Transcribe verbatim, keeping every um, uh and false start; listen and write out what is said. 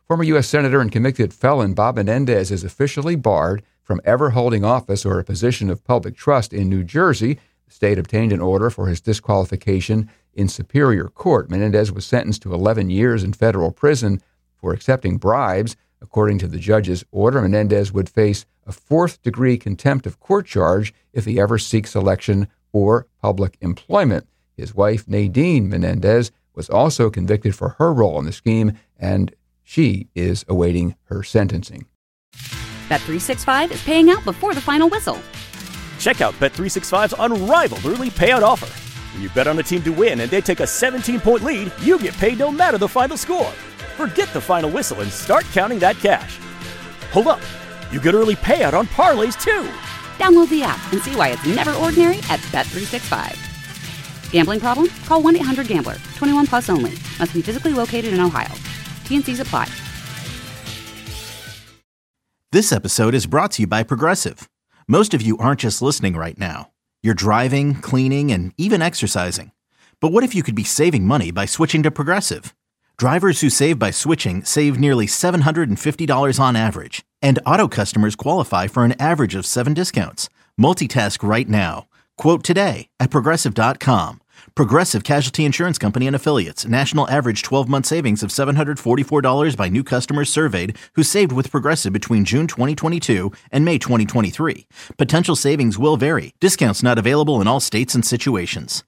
Former U S Senator and convicted felon Bob Menendez is officially barred from ever holding office or a position of public trust in New Jersey. The state obtained an order for his disqualification in Superior Court. Menendez was sentenced to eleven years in federal prison for accepting bribes. According to the judge's order, Menendez would face a fourth-degree contempt of court charge if he ever seeks election or public employment. His wife, Nadine Menendez, was also convicted for her role in the scheme, and she is awaiting her sentencing. Bet three sixty-five is paying out before the final whistle. Check out Bet three sixty-five's unrivaled early payout offer. When you bet on a team to win and they take a seventeen-point lead, you get paid no matter the final score. Forget the final whistle and start counting that cash. Hold up. You get early payout on parlays, too. Download the app and see why it's never ordinary at Bet three sixty-five. Gambling problem? Call one eight hundred gambler. twenty-one plus only. Must be physically located in Ohio. T and C's apply. This episode is brought to you by Progressive. Most of you aren't just listening right now. You're driving, cleaning, and even exercising. But what if you could be saving money by switching to Progressive? Drivers who save by switching save nearly seven hundred fifty dollars on average. And auto customers qualify for an average of seven discounts. Multitask right now. Quote today at Progressive dot com. Progressive Casualty Insurance Company and Affiliates. National average twelve-month savings of seven hundred forty-four dollars by new customers surveyed who saved with Progressive between June twenty twenty-two and May twenty twenty-three. Potential savings will vary. Discounts not available in all states and situations.